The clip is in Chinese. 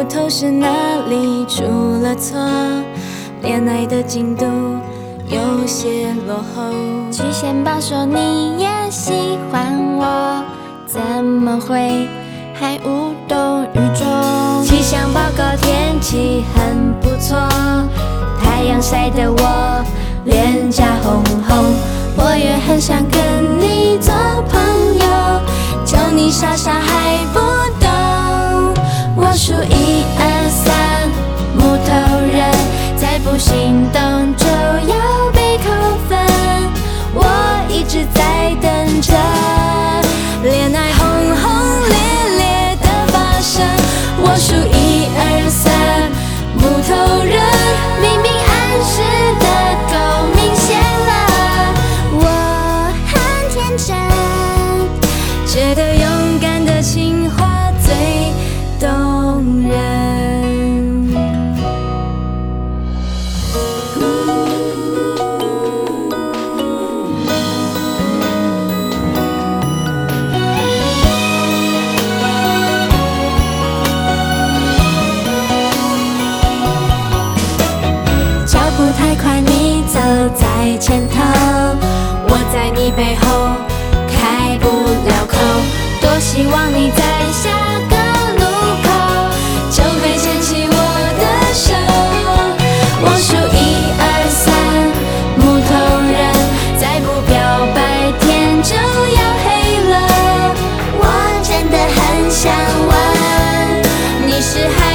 不透是哪里出了错，恋爱的进度有些落后。 去先报说你也喜欢我，怎么会还无动于衷？ 气象报告天气很不错，太阳晒得我脸颊红红。我也很想跟你做朋友，就你傻傻还不懂。我数1、2、3，木头人再不行动就要被扣分。我一直在等着恋爱轰轰烈烈的发生。我数1、2、3，木头人明明暗示的够明显了。我很天真，觉得勇敢的情话最动人。脚步太快，你走在前头，我在你背后开不了口。多希望你在下个路口就会牵起我的手。我数1、2、3，木头人再不表白天就要黑了。我真的很想问，你是还